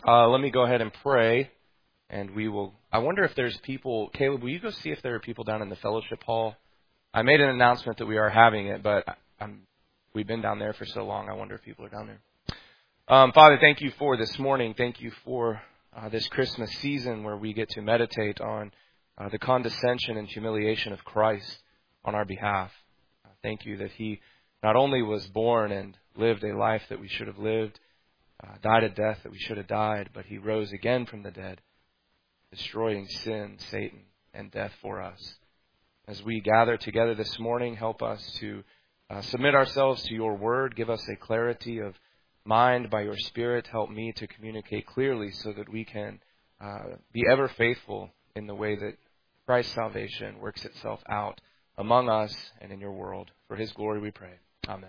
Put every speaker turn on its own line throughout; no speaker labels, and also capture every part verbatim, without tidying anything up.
Uh, let me go ahead and pray, and we will. I wonder if there's people. Caleb, will you go see if there are people down in the fellowship hall? I made an announcement that we are having it, but I'm, we've been down there for so long. I wonder if people are down there. Um, Father, thank you for this morning. Thank you for uh, this Christmas season where we get to meditate on uh, the condescension and humiliation of Christ on our behalf. Uh, thank you that He not only was born and lived a life that we should have lived, uh, died a death that we should have died, but He rose again from the dead, destroying sin, Satan, and death for us. As we gather together this morning, help us to uh, submit ourselves to your word. Give us a clarity of mind by your Spirit. Help me to communicate clearly so that we can uh, be ever faithful in the way that Christ's salvation works itself out among us and in your world. For His glory we pray. Amen.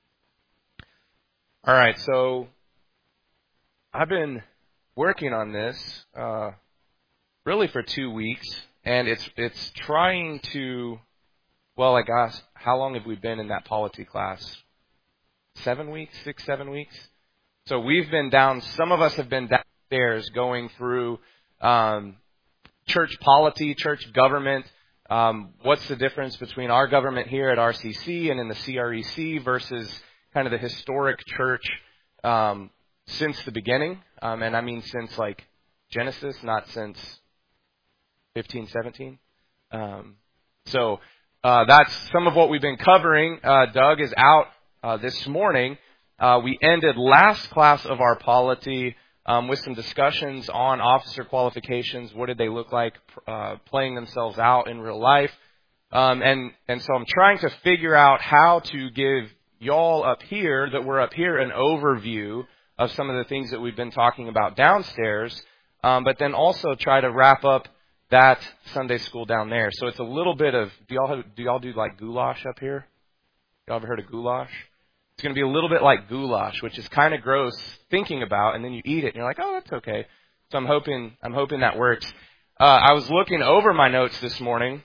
All right, so I've been working on this uh, really for two weeks. And it's it's trying to, well, I guess, how long have we been in that polity class? Seven weeks, six, seven weeks? So we've been down, some of us have been downstairs going through um, church polity, church government. Um, what's the difference between our government here at R C C and in the C R E C versus kind of the historic church um, since the beginning? Um, and I mean since like Genesis, not since fifteen, seventeen. Um, so uh, that's some of what we've been covering. Uh, Doug is out uh, this morning. Uh, we ended last class of our polity um, with some discussions on officer qualifications. What did they look like uh, playing themselves out in real life? Um, and, and so I'm trying to figure out how to give y'all up here, that we're up here, an overview of some of the things that we've been talking about downstairs, um, but then also try to wrap up that Sunday school down there. So it's a little bit of, do y'all have, do y'all do like goulash up here? Y'all ever heard of goulash? It's going to be a little bit like goulash, which is kind of gross thinking about, and then you eat it and you're like, oh, that's okay. So I'm hoping, I'm hoping that works. Uh, I was looking over my notes this morning,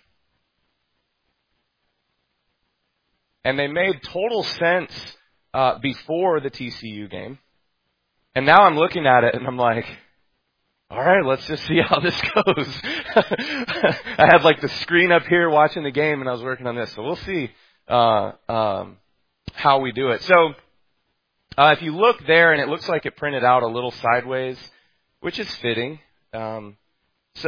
and they made total sense uh, before the T C U game. And now I'm looking at it and I'm like, all right, let's just see how this goes. I had like the screen up here watching the game, and I was working on this. So we'll see uh, um, how we do it. So uh, if you look there, and it looks like it printed out a little sideways, which is fitting. Um, so,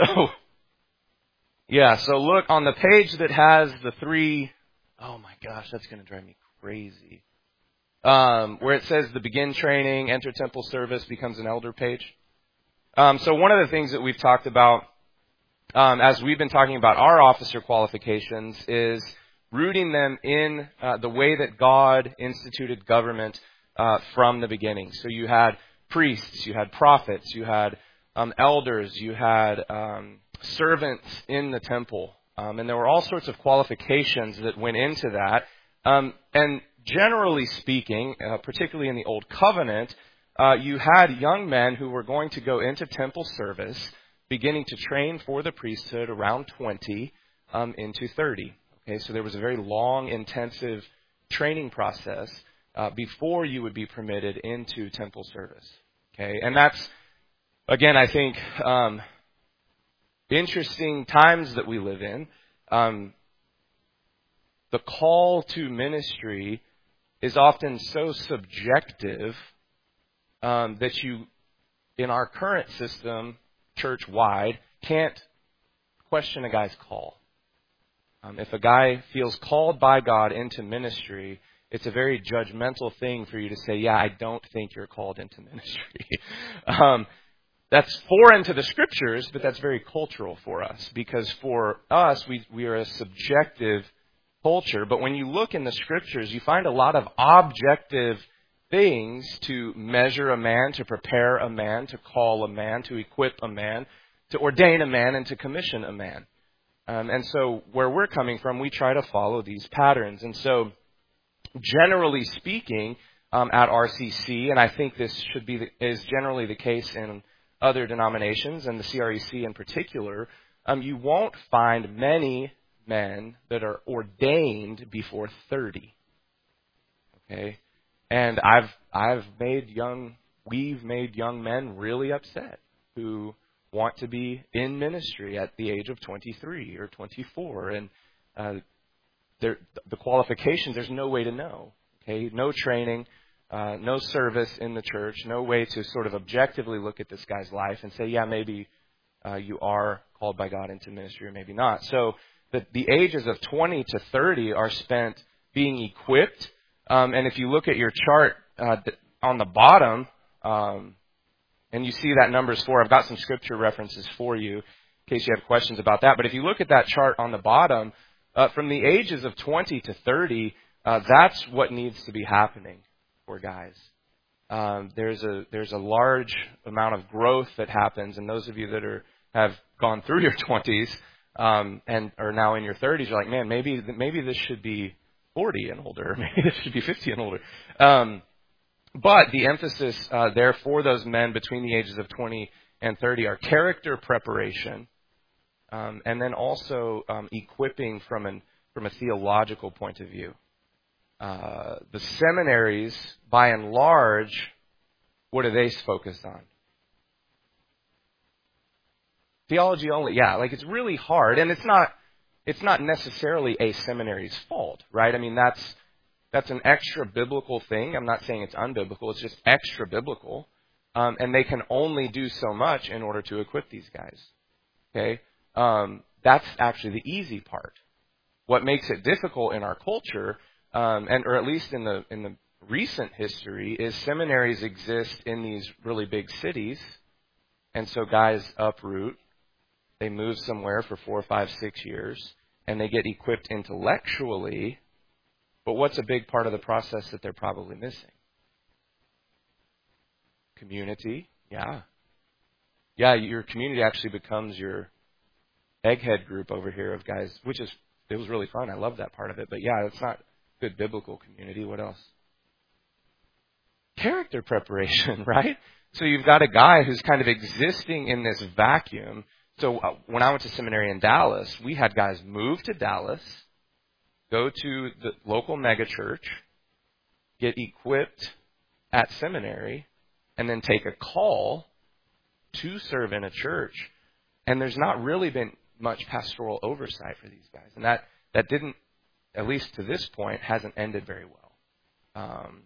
yeah, so look on the page that has the three, oh my gosh, that's going to drive me crazy. Um, where it says the begin training, enter temple service, becomes an elder page. Um, so one of the things that we've talked about um, as we've been talking about our officer qualifications is rooting them in uh, the way that God instituted government uh, from the beginning. So you had priests, you had prophets, you had um, elders, you had um, servants in the temple. Um, and there were all sorts of qualifications that went into that. Um, and generally speaking, uh, particularly in the Old Covenant, Uh, you had young men who were going to go into temple service, beginning to train for the priesthood around twenty um, into thirty. Okay, so there was a very long, intensive training process uh, before you would be permitted into temple service. Okay, and that's, again, I think, um, interesting times that we live in. Um, the call to ministry is often so subjective Um, that you, in our current system, church-wide, can't question a guy's call. Um, if a guy feels called by God into ministry, it's a very judgmental thing for you to say, yeah, I don't think you're called into ministry. um, that's foreign to the Scriptures, but that's very cultural for us. Because for us, we, we are a subjective culture. But when you look in the Scriptures, you find a lot of objective things to measure a man, to prepare a man, to call a man, to equip a man, to ordain a man, and to commission a man. Um, and so where we're coming from, we try to follow these patterns. And so generally speaking, um, at R C C, and I think this should be the, is generally the case in other denominations, and the C R E C in particular, um, you won't find many men that are ordained before thirty. Okay? And I've I've made young we've made young men really upset who want to be in ministry at the age of twenty-three or twenty-four. And uh, the qualifications, there's no way to know. Okay, no training, uh, no service in the church, no way to sort of objectively look at this guy's life and say, yeah, maybe uh, you are called by God into ministry or maybe not. So the, the ages of twenty to thirty are spent being equipped. Um, and if you look at your chart uh, on the bottom, um, and you see that numbers four, I've got some scripture references for you in case you have questions about that. But if you look at that chart on the bottom, uh, from the ages of twenty to thirty, uh, that's what needs to be happening for guys. Um, there's a there's a large amount of growth that happens, and those of you that are have gone through your twenties um, and are now in your thirties, you're like, man, maybe maybe this should be forty and older, maybe this should be fifty and older. Um, but the emphasis uh, there for those men between the ages of twenty and thirty are character preparation, um, and then also um, equipping from an from a theological point of view. Uh, the seminaries, by and large, what are they focused on? Theology only. Yeah, like it's really hard, and it's not. It's not necessarily a seminary's fault, right? I mean, that's that's an extra biblical thing. I'm not saying it's unbiblical. It's just extra biblical, um, and they can only do so much in order to equip these guys. Okay, um, that's actually the easy part. What makes it difficult in our culture, um, and or at least in the in the recent history, is seminaries exist in these really big cities, and so guys uproot. They move somewhere for four, five, six years, and they get equipped intellectually. But what's a big part of the process that they're probably missing? Community, yeah. Yeah, your community actually becomes your egghead group over here of guys, which is, it was really fun. I love that part of it. But yeah, it's not good biblical community. What else? Character preparation, right? So you've got a guy who's kind of existing in this vacuum. So uh, when I went to seminary in Dallas, we had guys move to Dallas, go to the local megachurch, get equipped at seminary, and then take a call to serve in a church. And there's not really been much pastoral oversight for these guys. And that, that didn't, at least to this point, hasn't ended very well. Um,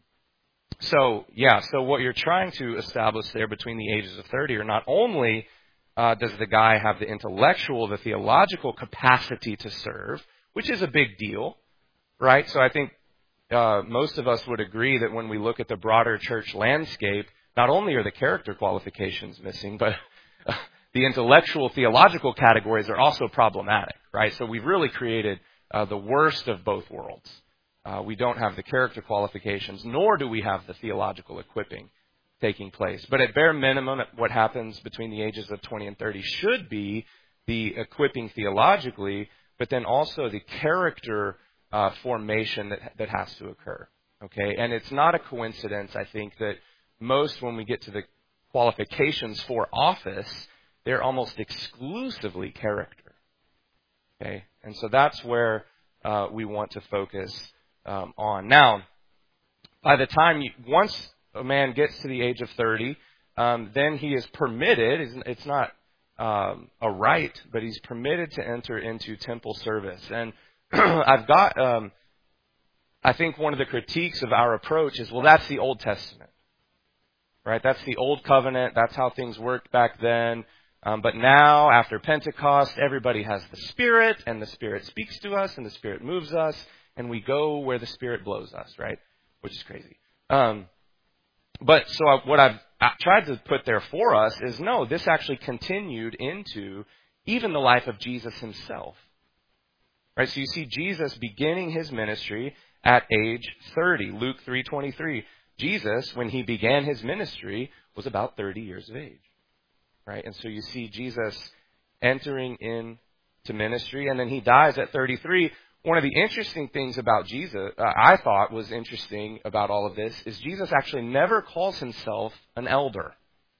so, yeah, so what you're trying to establish there between the ages of thirty are not only Uh, does the guy have the intellectual, the theological capacity to serve, which is a big deal, right? So I think uh, most of us would agree that when we look at the broader church landscape, not only are the character qualifications missing, but uh, the intellectual, theological categories are also problematic, right? So we've really created uh, the worst of both worlds. Uh, we don't have the character qualifications, nor do we have the theological equipping taking place. But at bare minimum, what happens between the ages of twenty and thirty should be the equipping theologically, but then also the character uh, formation that that has to occur. Okay, and it's not a coincidence, I think, that most when we get to the qualifications for office, they're almost exclusively character. Okay, and so that's where uh, we want to focus um, on. Now, by the time you, once a man gets to the age of thirty, um, then he is permitted, it's not um, a right, but he's permitted to enter into temple service. And I've got, um, I think one of the critiques of our approach is, well, that's the Old Testament, right? That's the Old Covenant. That's how things worked back then. Um, but now, after Pentecost, everybody has the Spirit, and the Spirit speaks to us, and the Spirit moves us, and we go where the Spirit blows us, right? Which is crazy. Um, But so what I've tried to put there for us is, no, this actually continued into even the life of Jesus himself. Right? So you see Jesus beginning his ministry at age thirty. Luke three twenty-three. Jesus, when he began his ministry, was about thirty years of age. Right? And so you see Jesus entering into ministry, and then he dies at thirty-three. One of the interesting things about Jesus, uh, I thought was interesting about all of this, is Jesus actually never calls himself an elder.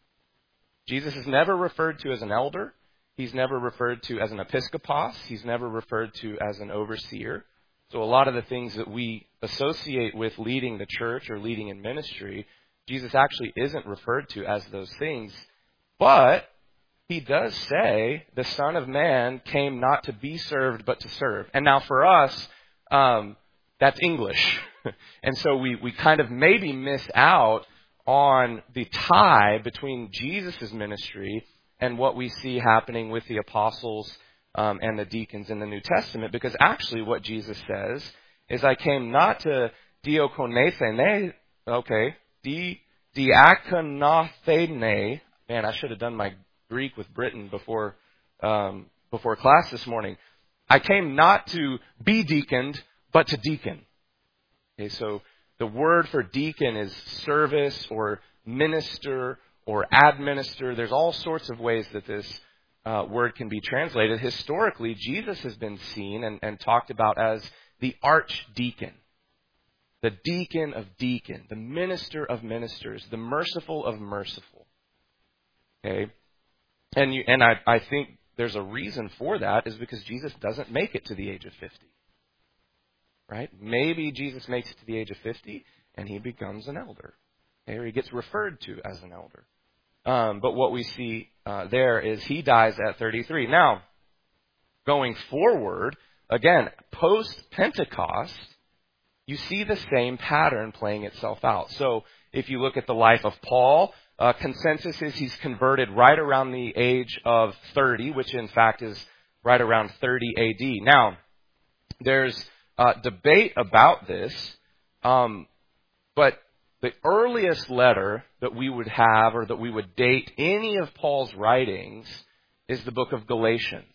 Jesus is never referred to as an elder. He's never referred to as an episkopos. He's never referred to as an overseer. So a lot of the things that we associate with leading the church or leading in ministry, Jesus actually isn't referred to as those things. But he does say the Son of Man came not to be served, but to serve. And now for us, um, that's English. And so we, we kind of maybe miss out on the tie between Jesus' ministry and what we see happening with the apostles um, and the deacons in the New Testament. Because actually what Jesus says is, I came not to diakonethene, okay, di, diakonothene. Man, I should have done my Greek with Britain before um, before class this morning. I came not to be deaconed, but to deacon. Okay, so the word for deacon is service or minister or administer. There's all sorts of ways that this uh, word can be translated. Historically, Jesus has been seen and, and talked about as the archdeacon, the deacon of deacon, the minister of ministers, the merciful of merciful. Okay, and you, and I, I think there's a reason for that, is because Jesus doesn't make it to the age of fifty. Right? Maybe Jesus makes it to the age of fifty and he becomes an elder. Okay? Or he gets referred to as an elder. Um, but what we see uh, there is he dies at thirty-three. Now, going forward, again, post-Pentecost, you see the same pattern playing itself out. So if you look at the life of Paul, uh, consensus is he's converted right around the age of thirty, which in fact is right around thirty A D. Now, there's Uh, debate about this, um, but the earliest letter that we would have, or that we would date any of Paul's writings, is the book of Galatians.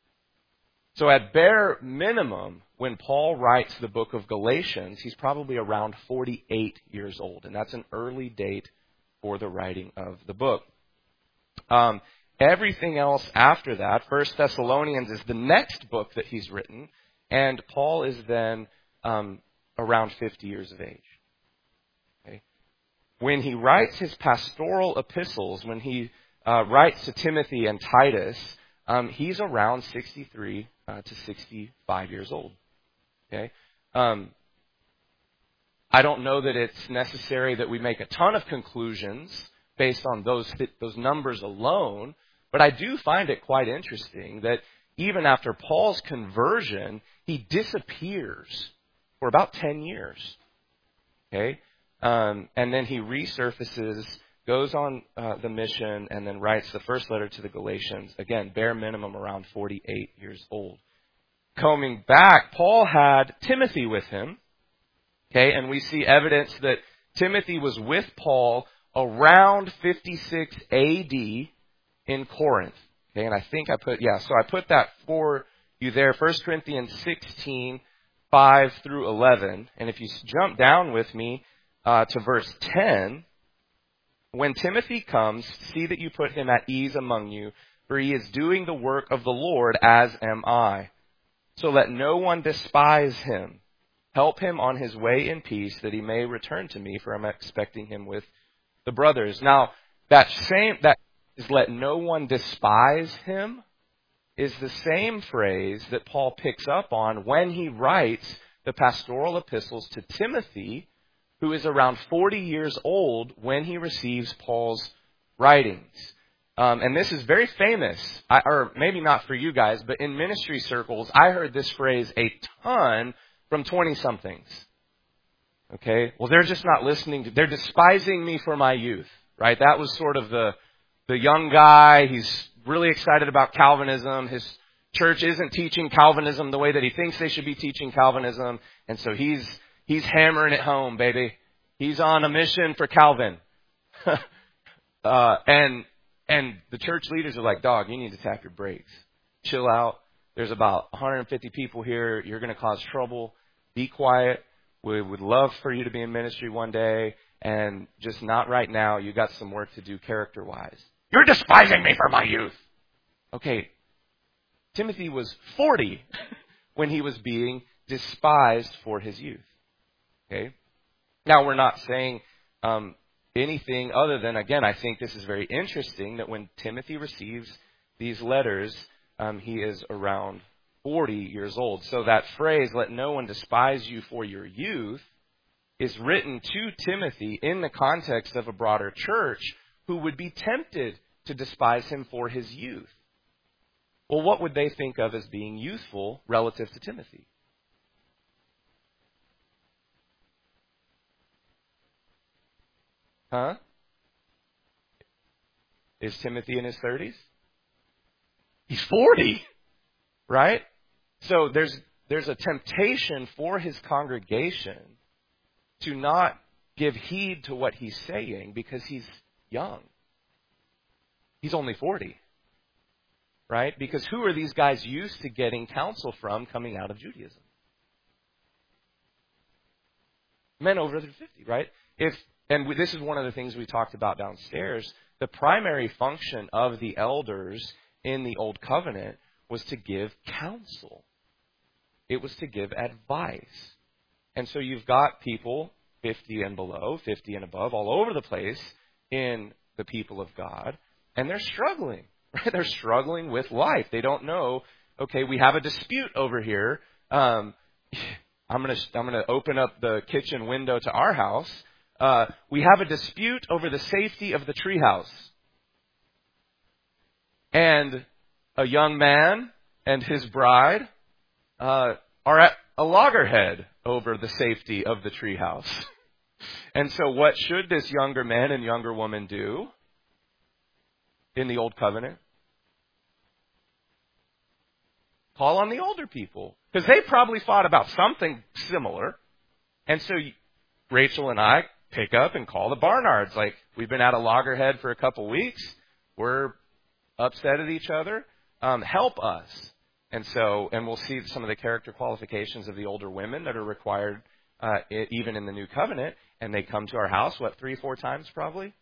So at bare minimum, when Paul writes the book of Galatians, he's probably around forty-eight years old, and that's an early date for the writing of the book. Um, everything else after that, First Thessalonians is the next book that he's written. And Paul is then um, around fifty years of age. Okay? When he writes his pastoral epistles, when he uh, writes to Timothy and Titus, um, he's around sixty-three uh, to sixty-five years old. Okay? Um, I don't know that it's necessary that we make a ton of conclusions based on those those numbers alone, but I do find it quite interesting that even after Paul's conversion, he disappears for about ten years. Okay? Um, and then he resurfaces, goes on uh, the mission, and then writes the first letter to the Galatians. Again, bare minimum around forty-eight years old. Coming back, Paul had Timothy with him. Okay? And we see evidence that Timothy was with Paul around fifty-six A D in Corinth. Okay, and I think I put, yeah, so I put that for you there, First Corinthians sixteen, five through eleven. And if you jump down with me uh, to verse ten, when Timothy comes, see that you put him at ease among you, for he is doing the work of the Lord, as am I. So let no one despise him. Help him on his way in peace, that he may return to me, for I'm expecting him with the brothers. Now, that same, that is let no one despise him, is the same phrase that Paul picks up on when he writes the pastoral epistles to Timothy, who is around forty years old when he receives Paul's writings. Um, and this is very famous, I, or maybe not for you guys, but in ministry circles, I heard this phrase a ton from twenty-somethings. Okay? Well, they're just not listening to, they're despising me for my youth, right? That was sort of the The young guy, he's really excited about Calvinism. His church isn't teaching Calvinism the way that he thinks they should be teaching Calvinism. And so he's he's hammering it home, baby. He's on a mission for Calvin. uh, and and the church leaders are like, dog, you need to tap your brakes. Chill out. There's about one hundred fifty people here. You're going to cause trouble. Be quiet. We would love for you to be in ministry one day. And just not right now. You got some work to do character-wise. You're despising me for my youth. Okay, Timothy was forty when he was being despised for his youth. Okay, now we're not saying um, anything other than, again, I think this is very interesting that when Timothy receives these letters, um, he is around forty years old. So that phrase, let no one despise you for your youth, is written to Timothy in the context of a broader church who would be tempted to despise him for his youth. Well, what would they think of as being youthful relative to Timothy? Huh? Is Timothy in his thirties? He's forty, right? So there's there's a temptation for his congregation to not give heed to what he's saying because he's young. He's only forty, right? Because who are these guys used to getting counsel from coming out of Judaism? Men over fifty, right? If and this is one of the things we talked about downstairs. The primary function of the elders in the Old Covenant was to give counsel. It was to give advice. And so you've got people fifty and below, fifty and above, all over the place in the people of God, and they're struggling. Right? They're struggling with life. They don't know, okay, we have a dispute over here. Um, I'm going to I'm going to open up the kitchen window to our house. Uh, we have a dispute over the safety of the treehouse. And a young man and his bride uh, are at a loggerhead over the safety of the treehouse. And so what should this younger man and younger woman do in the Old Covenant? Call on the older people. Because they probably thought about something similar. And so Rachel and I pick up and call the Barnards. Like, we've been at a loggerhead for a couple weeks. We're upset at each other. Um, help us. And so, and we'll see some of the character qualifications of the older women that are required uh, even in the New Covenant. And they come to our house, what, three, four times probably?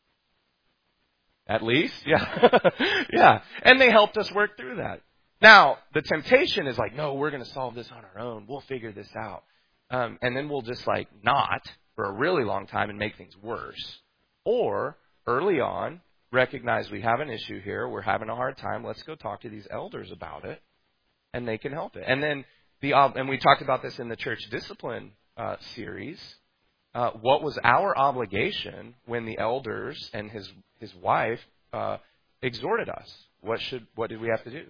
At least? Yeah. Yeah. And they helped us work through that. Now, the temptation is like, no, we're going to solve this on our own. We'll figure this out. Um, and then we'll just like not for a really long time and make things worse. Or early on, recognize we have an issue here. We're having a hard time. Let's go talk to these elders about it. And they can help it. And then the, and we talked about this in the church discipline uh, series. Uh, what was our obligation when the elders and his, his wife uh, exhorted us? What should, what did we have to do?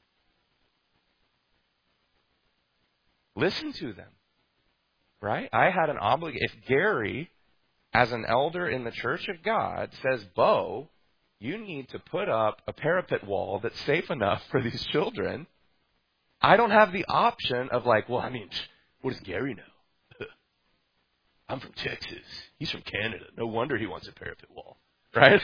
Listen to them, right? I had an obligation. If Gary, as an elder in the Church of God, says, Bo, you need to put up a parapet wall that's safe enough for these children, I don't have the option of like, well, I mean, what does Gary know? I'm from Texas. He's from Canada. No wonder he wants a parapet wall, right?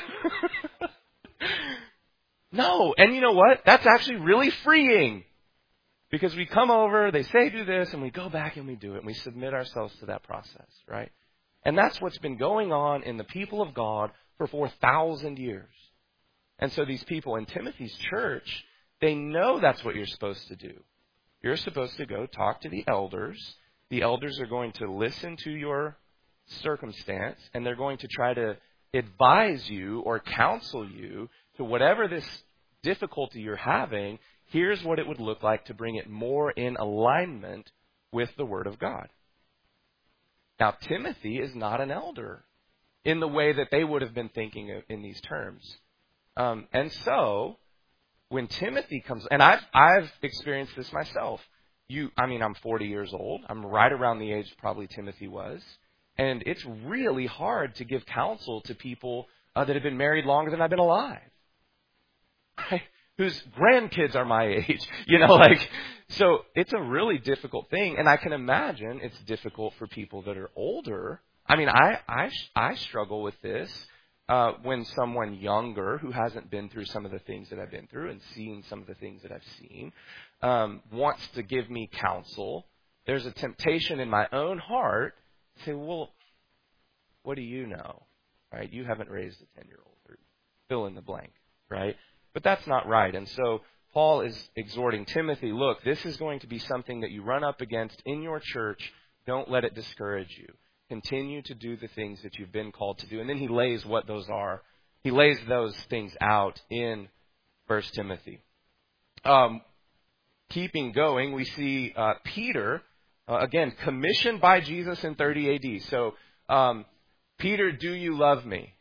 No. And you know what? That's actually really freeing. Because we come over, they say do this, and we go back and we do it, and we submit ourselves to that process, right? And that's what's been going on in the people of God for four thousand years. And so these people in Timothy's church, they know that's what you're supposed to do. You're supposed to go talk to the elders. The elders are going to listen to your circumstance, and they're going to try to advise you or counsel you to whatever this difficulty you're having. Here's what it would look like to bring it more in alignment with the Word of God. Now, Timothy is not an elder in the way that they would have been thinking of in these terms. Um, and so, when Timothy comes, and I've, I've experienced this myself. You, I mean, I'm forty years old. I'm right around the age probably Timothy was. And it's really hard to give counsel to people uh, that have been married longer than I've been alive. Right? Whose grandkids are my age, you know, like, so it's a really difficult thing. And I can imagine it's difficult for people that are older. I mean, I, I, I struggle with this uh, when someone younger who hasn't been through some of the things that I've been through and seen some of the things that I've seen um, wants to give me counsel. There's a temptation in my own heart to say, well, what do you know, right? You haven't raised a ten-year-old, or fill in the blank, right? But that's not right. And so Paul is exhorting Timothy, look, this is going to be something that you run up against in your church. Don't let it discourage you. Continue to do the things that you've been called to do. And then he lays what those are. He lays those things out in First Timothy. Um, keeping going, we see uh, Peter Uh, again, commissioned by Jesus in thirty A D. So, um, Peter, do you love me?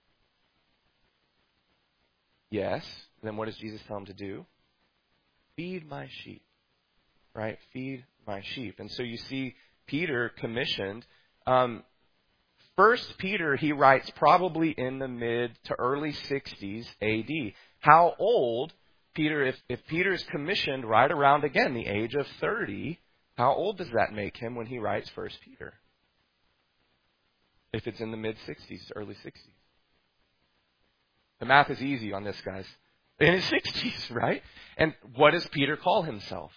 Yes. Then what does Jesus tell him to do? Feed my sheep. Right? Feed my sheep. And so you see Peter commissioned. Um, First Peter, he writes probably in the mid to early sixties A D. How old, Peter, if, if Peter's commissioned right around, again, the age of thirty, how old does that make him when he writes First Peter? If it's in the mid-sixties, early sixties. The math is easy on this, guys. In his sixties, right? And what does Peter call himself?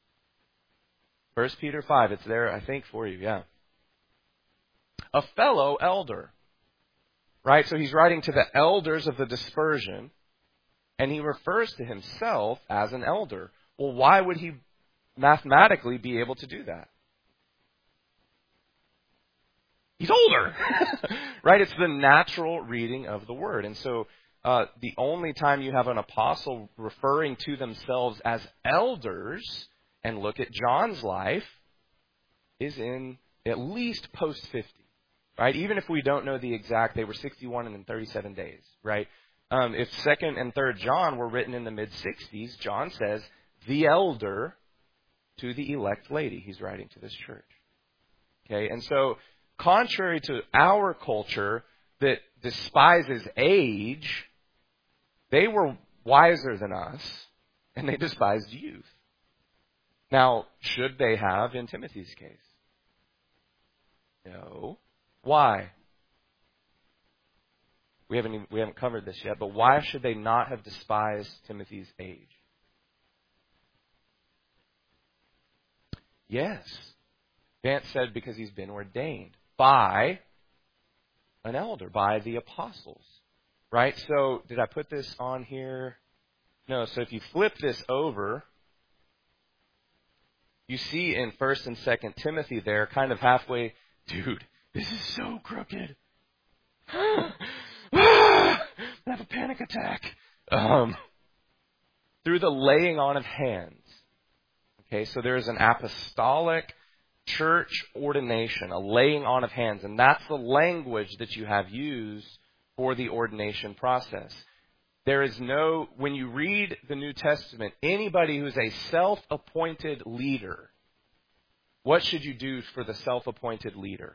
First Peter five, it's there, I think, for you, yeah. A fellow elder. Right? So he's writing to the elders of the dispersion, and he refers to himself as an elder. Well, why would he mathematically be able to do that? He's older. Right? It's the natural reading of the word. And so uh, the only time you have an apostle referring to themselves as elders, and look at John's life, is in at least post fifty. Right? Even if we don't know the exact, they were sixty-one and then thirty-seven days. Right? Um, if second and third John were written in the mid-sixties, John says, the elder to the elect lady. He's writing to this church. Okay? And so, contrary to our culture that despises age, they were wiser than us, and they despised youth. Now, should they have in Timothy's case? No. Why? We haven't even, we haven't covered this yet, but why should they not have despised Timothy's age? Yes. Vance said because he's been ordained by an elder, by the apostles. Right? So, did I put this on here? No. So if you flip this over, you see in First and Second Timothy there, kind of halfway, dude, this is so crooked. I have a panic attack. Um, through the laying on of hands. Okay, so there is an apostolic church ordination, a laying on of hands, and that's the language that you have used for the ordination process. There is no, when you read the New Testament, anybody who's a self-appointed leader, what should you do for the self-appointed leader?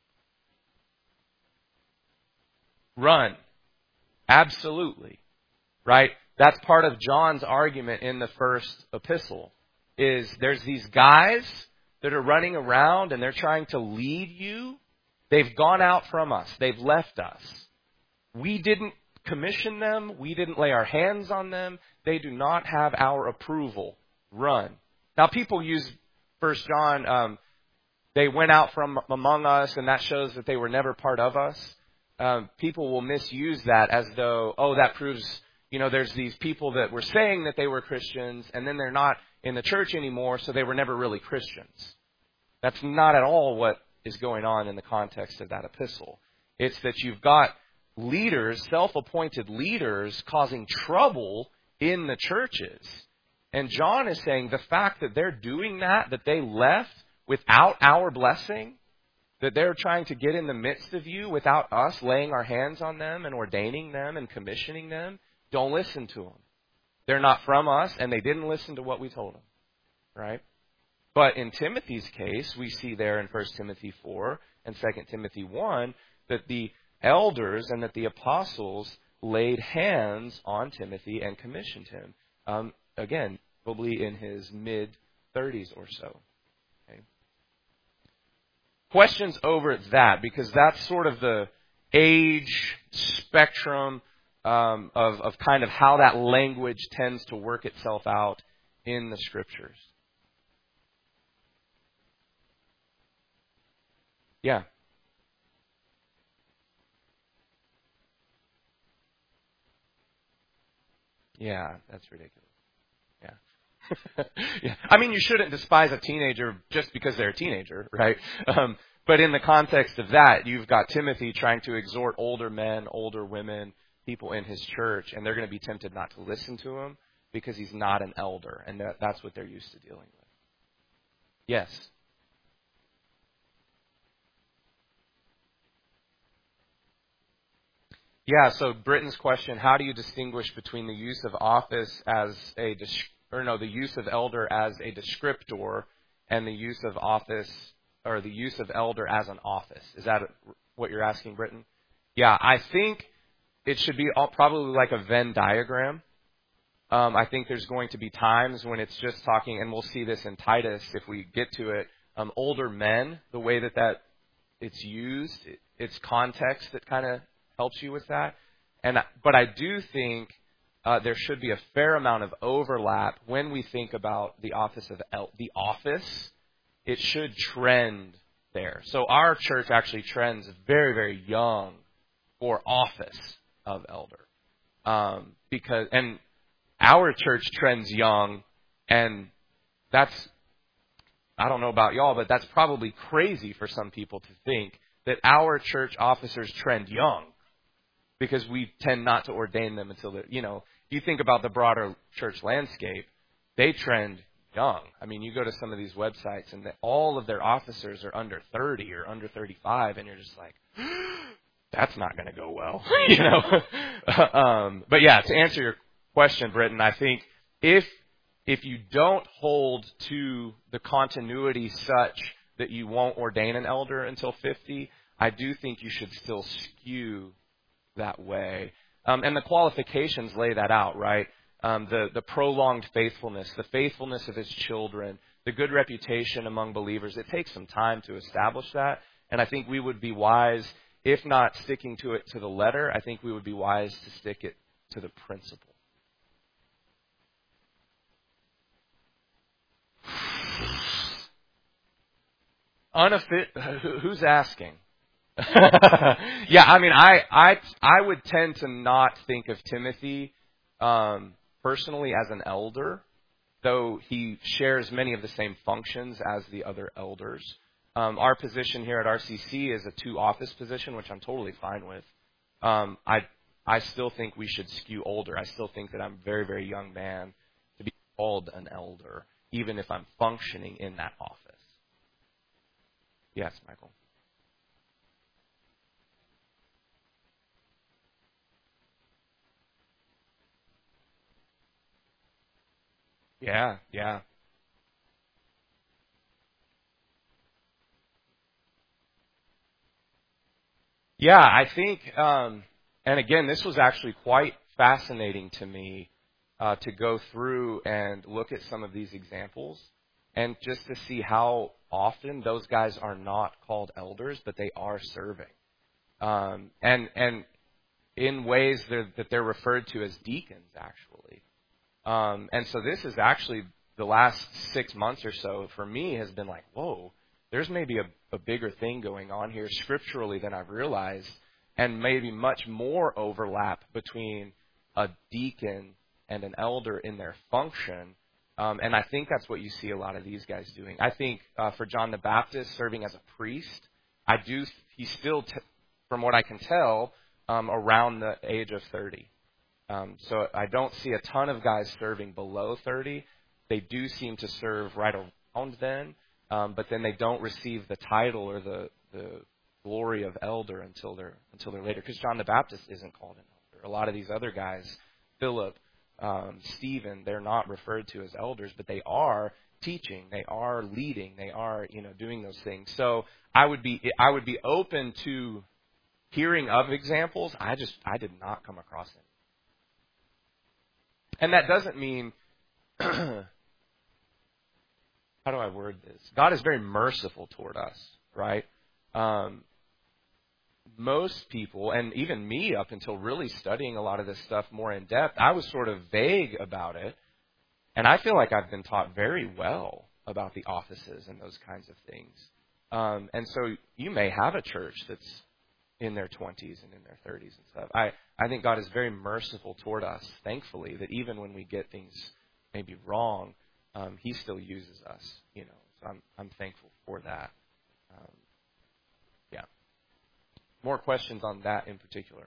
Run. Absolutely. Right? That's part of John's argument in the first epistle, is there's these guys that are running around and they're trying to lead you. They've gone out from us. They've left us. We didn't commission them. We didn't lay our hands on them. They do not have our approval. Run. Now, people use First John, um, they went out from among us, and that shows that they were never part of us. Um, people will misuse that as though, oh, that proves, you know, there's these people that were saying that they were Christians, and then they're not in the church anymore, so they were never really Christians. That's not at all what is going on in the context of that epistle. It's that you've got leaders, self-appointed leaders, causing trouble in the churches. And John is saying the fact that they're doing that, that they left without our blessing, that they're trying to get in the midst of you without us laying our hands on them and ordaining them and commissioning them, don't listen to them. They're not from us, and they didn't listen to what we told them. Right? But in Timothy's case, we see there in First Timothy four and Second Timothy one that the elders and that the apostles laid hands on Timothy and commissioned him. Um, again, probably in his mid-thirties or so. Okay. Questions over that, because that's sort of the age spectrum um, of, of kind of how that language tends to work itself out in the Scriptures. Yeah. Yeah, that's ridiculous. Yeah. Yeah. I mean, you shouldn't despise a teenager just because they're a teenager, right? Um, but in the context of that, you've got Timothy trying to exhort older men, older women, people in his church, and they're going to be tempted not to listen to him because he's not an elder, and that, that's what they're used to dealing with. Yes. Yeah, so Britton's question, how do you distinguish between the use of office as a, or no, the use of elder as a descriptor and the use of office, or the use of elder as an office? Is that what you're asking, Britton? Yeah, I think it should be all, probably like a Venn diagram. Um, I think there's going to be times when it's just talking, and we'll see this in Titus if we get to it, um, older men, the way that, that it's used, it, it's context that kind of helps you with that. And but I do think uh, there should be a fair amount of overlap when we think about the office of el- the office. It should trend there. So our church actually trends very, very young for office of elder, um, because and our church trends young, and that's, I don't know about y'all, but that's probably crazy for some people to think that our church officers trend young, because we tend not to ordain them until they're, you know, you think about the broader church landscape, they trend young. I mean, you go to some of these websites and the, all of their officers are under thirty or under thirty-five, and you're just like, that's not going to go well, you know. um, but yeah, to answer your question, Britton, I think if if you don't hold to the continuity such that you won't ordain an elder until fifty, I do think you should still skew that way. Um, and the qualifications lay that out, right? Um, the, the prolonged faithfulness, the faithfulness of his children, the good reputation among believers. It takes some time to establish that. And I think we would be wise, if not sticking to it to the letter, I think we would be wise to stick it to the principle. Unoffi- who's asking? Yeah, I mean, I, I I would tend to not think of Timothy um, personally as an elder, though he shares many of the same functions as the other elders. Um, our position here at R C C is a two-office position, which I'm totally fine with. Um, I I still think we should skew older. I still think that I'm a very, very young man to be called an elder, even if I'm functioning in that office. Yes, Michael. Yeah, yeah. Yeah, I think, um, and again, this was actually quite fascinating to me uh, to go through and look at some of these examples and just to see how often those guys are not called elders, but they are serving. Um, and, and in ways that, that they're referred to as deacons, actually. Um, and so this is actually the last six months or so for me has been like, whoa, there's maybe a, a bigger thing going on here scripturally than I've realized, and maybe much more overlap between a deacon and an elder in their function. Um, and I think that's what you see a lot of these guys doing. I think uh, for John the Baptist serving as a priest, I do he's still, t- from what I can tell, um, around the age of thirty. Um, so I don't see a ton of guys serving below thirty. They do seem to serve right around then, um, but then they don't receive the title or the, the glory of elder until they're until they're later. Because John the Baptist isn't called an elder. A lot of these other guys, Philip, um, Stephen, they're not referred to as elders, but they are teaching, they are leading, they are you know doing those things. So I would be I would be open to hearing of examples. I just I did not come across any. And that doesn't mean, how do I word this? God is very merciful toward us, right? Um, most people, and even me up until really studying a lot of this stuff more in depth, I was sort of vague about it. And I feel like I've been taught very well about the offices and those kinds of things. Um, and so you may have a church that's in their twenties and in their thirties and stuff. I, I think God is very merciful toward us, thankfully, that even when we get things maybe wrong, um, He still uses us, you know. So I'm I'm thankful for that. Um, yeah. More questions on that in particular?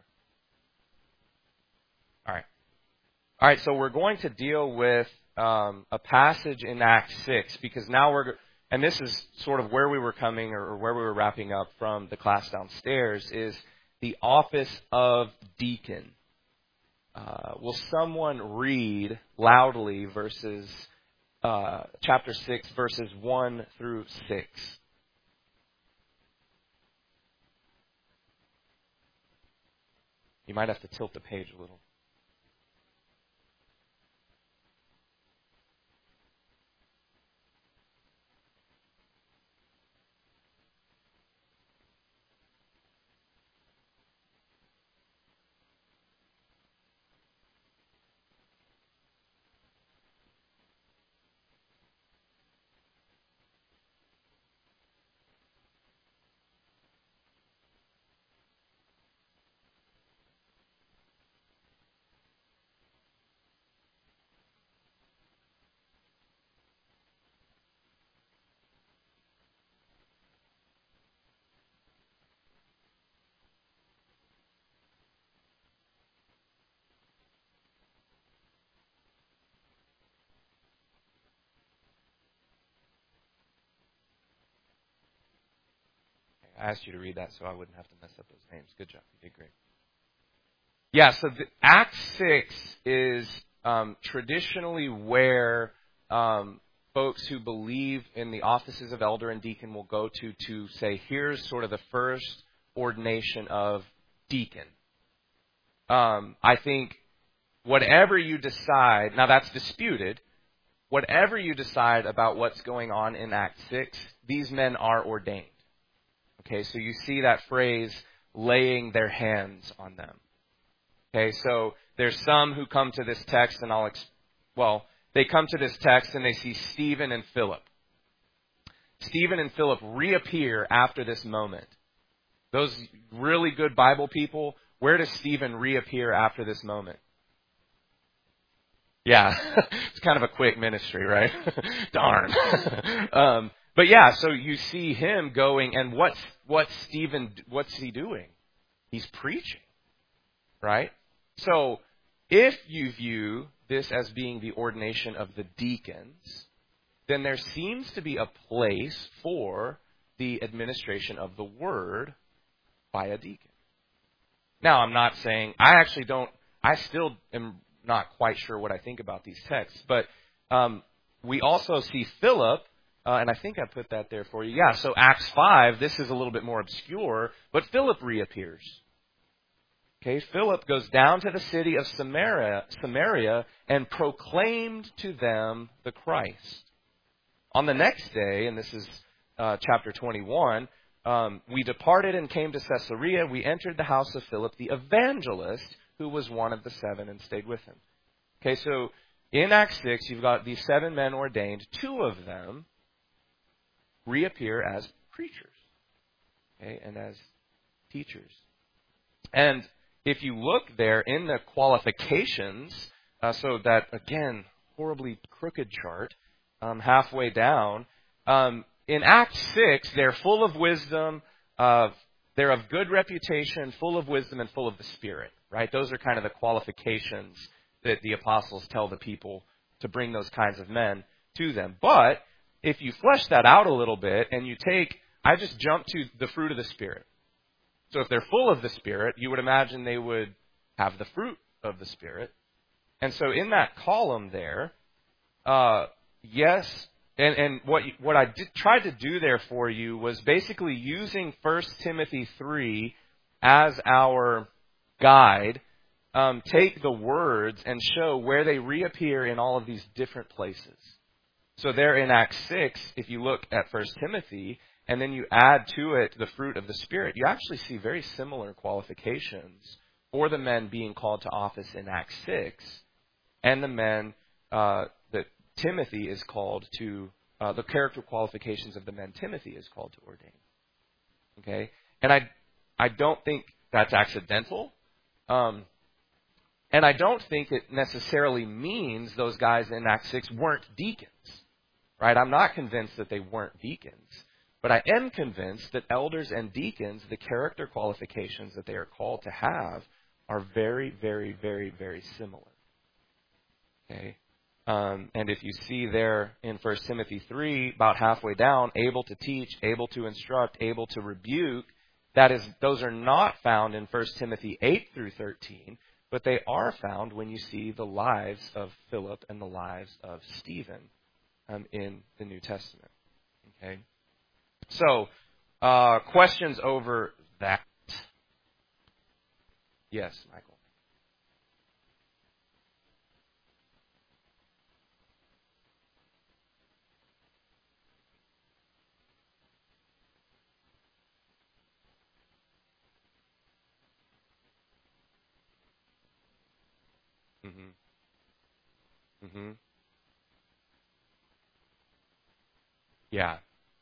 All right. All right, so we're going to deal with um, a passage in Acts six, because now we're, and this is sort of where we were coming or where we were wrapping up from the class downstairs, is the office of deacon. Uh, will someone read loudly verses uh, chapter six, verses one through six? You might have to tilt the page a little. I asked you to read that so I wouldn't have to mess up those names. Good job. You did great. Yeah, so the, Acts six is um, traditionally where um, folks who believe in the offices of elder and deacon will go to to say, here's sort of the first ordination of deacon. Um, I think whatever you decide, now that's disputed, whatever you decide about what's going on in Acts six, these men are ordained. Okay, so you see that phrase, laying their hands on them. Okay, so there's some who come to this text, and I'll, ex- well, they come to this text and they see Stephen and Philip. Stephen and Philip reappear after this moment. Those really good Bible people, where does Stephen reappear after this moment? Yeah, it's kind of a quick ministry, right? Darn. um, but yeah, so you see him going, and what's what's Stephen? What's he doing? He's preaching, right? So if you view this as being the ordination of the deacons, then there seems to be a place for the administration of the word by a deacon. Now, I'm not saying, I actually don't, I still am not quite sure what I think about these texts, but um, we also see Philip, uh, and I think I put that there for you. Yeah, so Acts five, this is a little bit more obscure, but Philip reappears. Okay, Philip goes down to the city of Samaria, Samaria and proclaimed to them the Christ. On the next day, and this is uh, chapter twenty-one, um, we departed and came to Caesarea. We entered the house of Philip, the evangelist, who was one of the seven, and stayed with him. Okay, so in Acts six, you've got these seven men ordained. Two of them reappear as preachers, okay, and as teachers. And if you look there in the qualifications, uh, so that, again, horribly crooked chart, um, halfway down, um, in Acts six, they're full of wisdom, uh, they're of good reputation, full of wisdom, and full of the Spirit, right? Those are kind of the qualifications that the apostles tell the people to bring those kinds of men to them. But if you flesh that out a little bit and you take, I just jump to the fruit of the Spirit. So if they're full of the Spirit, you would imagine they would have the fruit of the Spirit. And so in that column there, uh, yes, and, and what what I did, tried to do there for you was basically using First Timothy three as our guide, um, take the words and show where they reappear in all of these different places. So there in Acts six, if you look at First Timothy, and then you add to it the fruit of the Spirit, you actually see very similar qualifications for the men being called to office in Acts six, and the men uh, that Timothy is called to, uh, the character qualifications of the men Timothy is called to ordain. Okay? And I, I don't think that's accidental. Um, and I don't think it necessarily means those guys in Acts six weren't deacons. Right? I'm not convinced that they weren't deacons. But I am convinced that elders and deacons, the character qualifications that they are called to have, are very, very, very, very similar. Okay? Um, and if you see there in First Timothy three, about halfway down, able to teach, able to instruct, able to rebuke, That is, those are not found in First Timothy eight through thirteen, but they are found when you see the lives of Philip and the lives of Stephen um, in the New Testament. Okay? So, uh, questions over that? Yes, Michael. Mm-hmm. Mm-hmm. Yeah.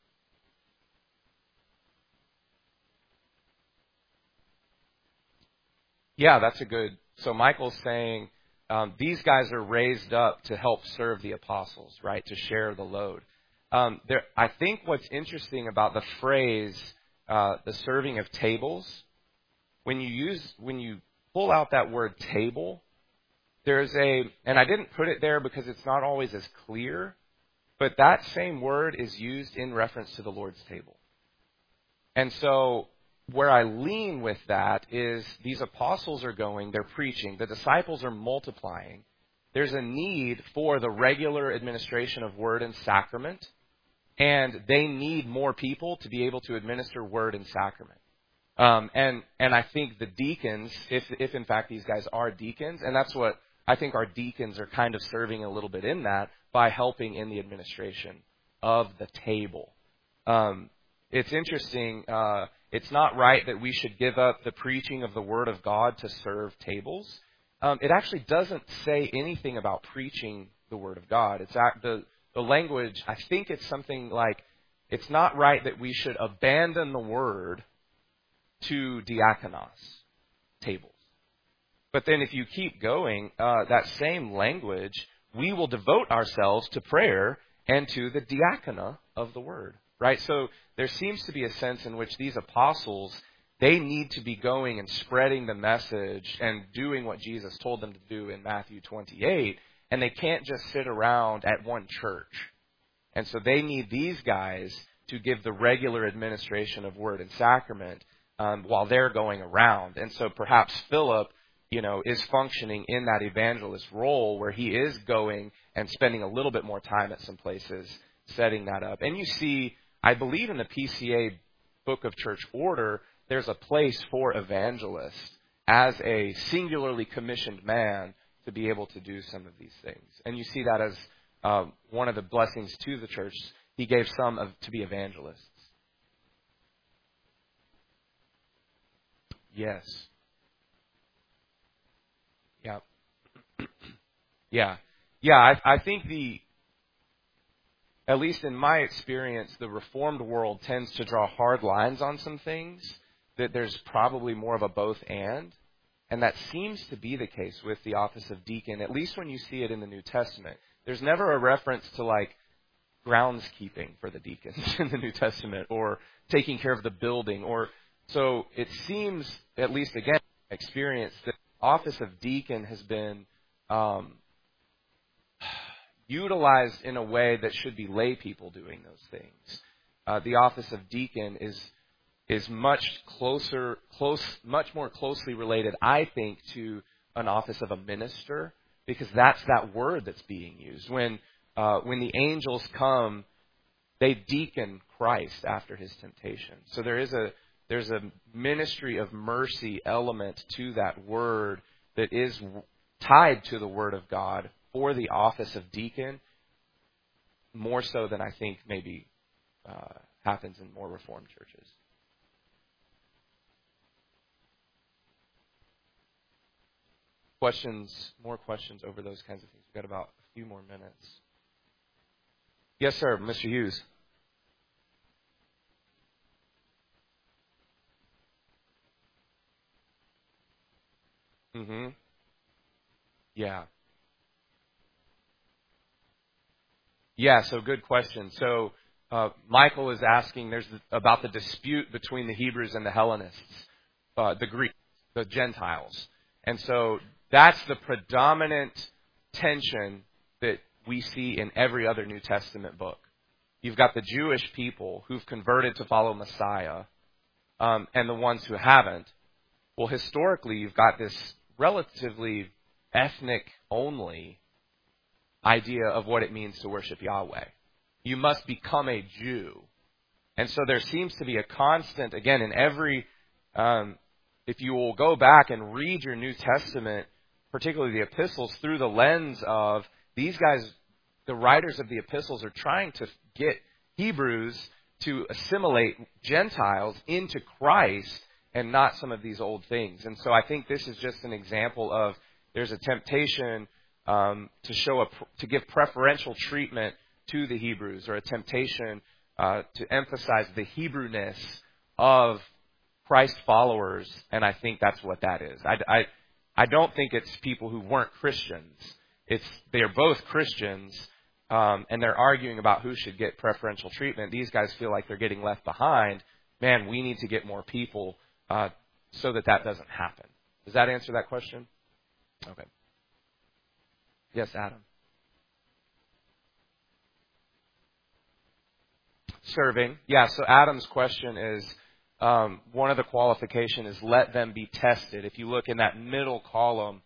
Yeah, that's a good. So Michael's saying um, these guys are raised up to help serve the apostles, right? To share the load. Um, there, I think what's interesting about the phrase uh, "the serving of tables," when you use when you pull out that word "table," there's a, and I didn't put it there because it's not always as clear, but that same word is used in reference to the Lord's table. And so where I lean with that is these apostles are going, they're preaching, the disciples are multiplying. There's a need for the regular administration of word and sacrament, and they need more people to be able to administer word and sacrament. Um, and and I think the deacons, if if in fact these guys are deacons, and that's what I think our deacons are kind of serving a little bit in that by helping in the administration of the table. Um, it's interesting. Uh, it's not right that we should give up the preaching of the Word of God to serve tables. Um, it actually doesn't say anything about preaching the Word of God. It's act, the the language. I think it's something like it's not right that we should abandon the Word to diakonos, tables. But then if you keep going, uh, that same language, we will devote ourselves to prayer and to the diakona of the Word. Right? So there seems to be a sense in which these apostles, they need to be going and spreading the message and doing what Jesus told them to do in Matthew twenty-eight, and they can't just sit around at one church. And so they need these guys to give the regular administration of word and sacrament um, while they're going around. And so perhaps Philip, you know, is functioning in that evangelist role where he is going and spending a little bit more time at some places setting that up. And you see, I believe in the P C A Book of Church Order, there's a place for evangelists as a singularly commissioned man to be able to do some of these things. And you see that as uh, one of the blessings to the church. He gave some of, to be evangelists. Yes. Yeah. Yeah. Yeah, I, I think the, at least in my experience, the Reformed world tends to draw hard lines on some things, that there's probably more of a both and. And that seems to be the case with the office of deacon, at least when you see it in the New Testament. There's never a reference to like groundskeeping for the deacons in the New Testament or taking care of the building. Or so it seems, at least again, experience, that the office of deacon has been um, utilized in a way that should be lay people doing those things. Uh, the office of deacon is is much closer, close, much more closely related, I think, to an office of a minister, because that's that word that's being used. When uh, when the angels come, they deacon Christ after his temptation. So there is a there's a ministry of mercy element to that word that is tied to the Word of God for the office of deacon, more so than I think maybe uh, happens in more Reformed churches. Questions, more questions over those kinds of things. We've got about a few more minutes. Yes, sir, Mister Hughes. Mm-hmm. Yeah. Yeah, so good question. So uh, Michael is asking there's the, about the dispute between the Hebrews and the Hellenists, uh, the Greeks, the Gentiles. And so that's the predominant tension that we see in every other New Testament book. You've got the Jewish people who've converted to follow Messiah, um, and the ones who haven't. Well, historically, you've got this relatively ethnic-only idea of what it means to worship Yahweh. You must become a Jew. And so there seems to be a constant, again, in every, um, if you will go back and read your New Testament, particularly the epistles, through the lens of these guys, the writers of the epistles are trying to get Hebrews to assimilate Gentiles into Christ and not some of these old things. And so I think this is just an example of there's a temptation um, to show a, to give preferential treatment to the Hebrews, or a temptation uh, to emphasize the Hebrewness of Christ followers, and I think that's what that is. I, I, I don't think it's people who weren't Christians. It's they're both Christians, um, and they're arguing about who should get preferential treatment. These guys feel like they're getting left behind. Man, we need to get more people uh, so that that doesn't happen. Does that answer that question? Okay. Yes, Adam. Serving. Yeah, so Adam's question is, um, one of the qualification is let them be tested. If you look in that middle column,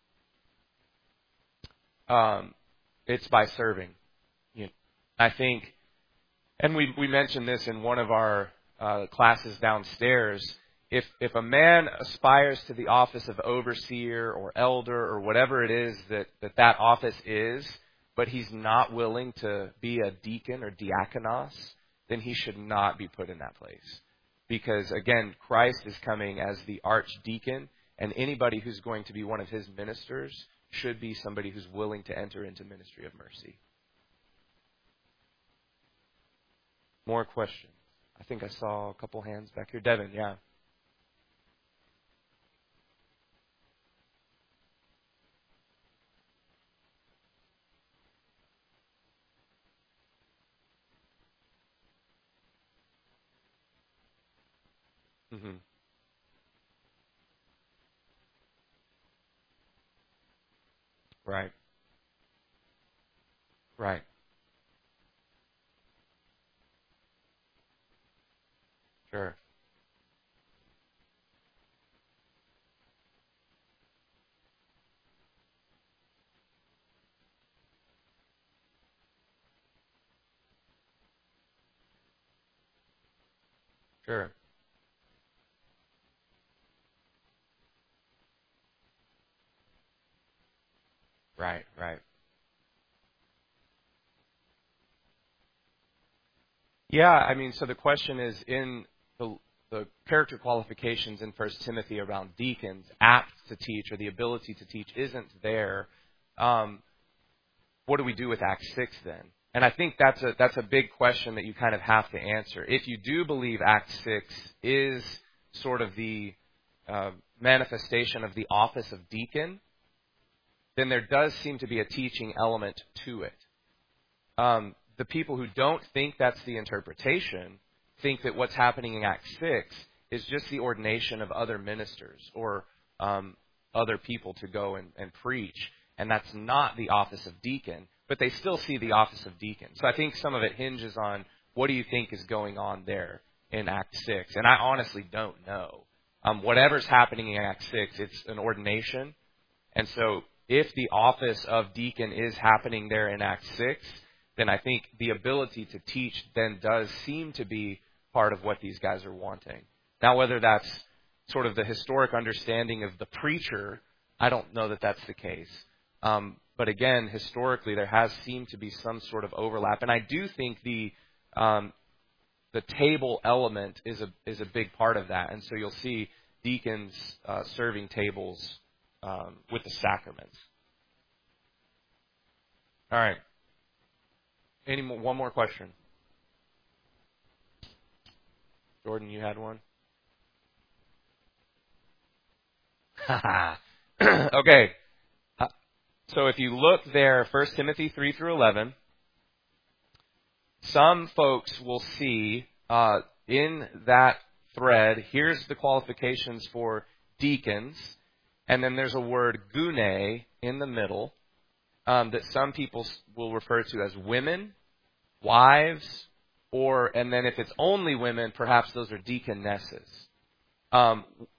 um, it's by serving. You know, I think, and we, we mentioned this in one of our uh, classes downstairs, if, if a man aspires to the office of overseer or elder or whatever it is that that, that office is, but he's not willing to be a deacon or diakonos, then he should not be put in that place. Because, again, Christ is coming as the archdeacon, and anybody who's going to be one of his ministers should be somebody who's willing to enter into ministry of mercy. More questions? I think I saw a couple hands back here. Devin, yeah. Mm-hmm. Right. Right. Sure. Sure. Right. Right. Yeah, I mean, so the question is in the, the character qualifications in First Timothy around deacons, apt to teach or the ability to teach isn't there. Um, what do we do with Acts six then? And I think that's a that's a big question that you kind of have to answer. If you do believe Acts six is sort of the uh, manifestation of the office of deacon, then there does seem to be a teaching element to it. Um, the people who don't think that's the interpretation think that what's happening in Acts six is just the ordination of other ministers or um, other people to go and, and preach, and that's not the office of deacon, but they still see the office of deacon. So I think some of it hinges on what do you think is going on there in Acts six, and I honestly don't know. Um, whatever's happening in Acts six, it's an ordination, and so if the office of deacon is happening there in Acts six, then I think the ability to teach then does seem to be part of what these guys are wanting. Now, whether that's sort of the historic understanding of the preacher, I don't know that that's the case. Um, but again, historically, there has seemed to be some sort of overlap. And I do think the um, the table element is a is a big part of that. And so you'll see deacons uh, serving tables um, with the sacraments. All right. Any more, one more question? Jordan, you had one? Okay. Uh, so if you look there, First Timothy three through eleven, some folks will see uh, in that thread, here's the qualifications for deacons, and then there's a word gune in the middle um, that some people will refer to as women, wives, Or, and then if it's only women, perhaps those are deaconesses. Um,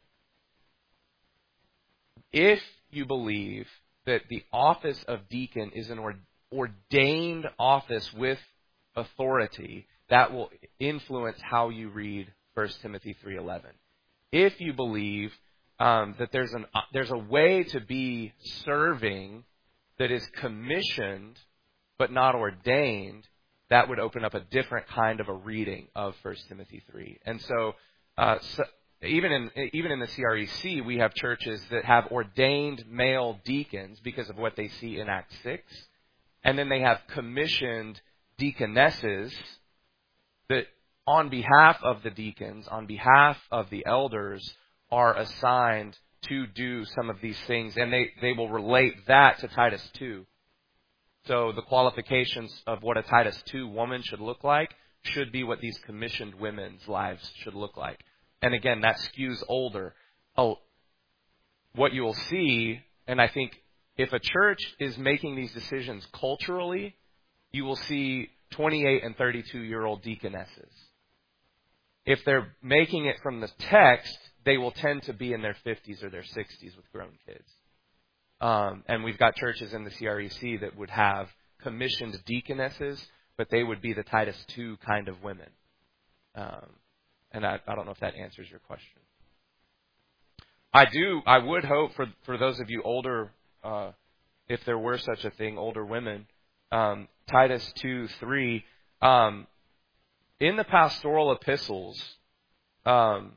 if you believe that the office of deacon is an ordained office with authority, that will influence how you read First Timothy three eleven. If you believe um, that there's an uh, there's a way to be serving that is commissioned but not ordained, that would open up a different kind of a reading of First Timothy three. And so, uh, so even in even in the C R E C, we have churches that have ordained male deacons because of what they see in Acts six. And then they have commissioned deaconesses that on behalf of the deacons, on behalf of the elders, are assigned to do some of these things. And they, they will relate that to Titus two. So the qualifications of what a Titus two woman should look like should be what these commissioned women's lives should look like. And again, that skews older. Oh, what you will see, and I think if a church is making these decisions culturally, you will see twenty-eight and thirty-two-year-old deaconesses. If they're making it from the text, they will tend to be in their fifties or their sixties with grown kids. Um, and we've got churches in the C R E C that would have commissioned deaconesses, but they would be the Titus two kind of women. Um, and I, I don't know if that answers your question. I do. I would hope for for those of you older, uh, if there were such a thing, older women, um, Titus two three. Um, in the pastoral epistles, um,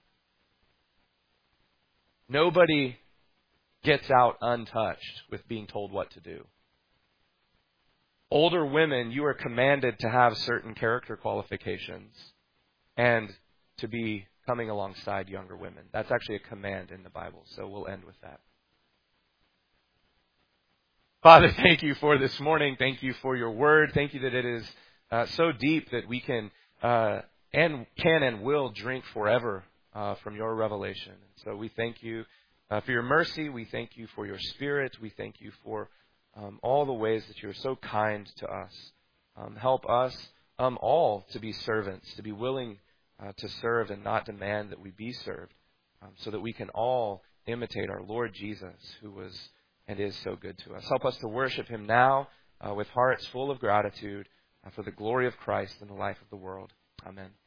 nobody gets out untouched with being told what to do. Older women, you are commanded to have certain character qualifications and to be coming alongside younger women. That's actually a command in the Bible, so we'll end with that. Father, thank you for this morning. Thank you for your word. Thank you that it is uh, so deep that we can uh, and can and will drink forever uh, from your revelation. So we thank you Uh, for your mercy. We thank you for your Spirit. We thank you for um, all the ways that you are so kind to us. Um, help us um, all to be servants, to be willing uh, to serve and not demand that we be served, um, so that we can all imitate our Lord Jesus, who was and is so good to us. Help us to worship him now uh, with hearts full of gratitude uh, for the glory of Christ and the life of the world. Amen.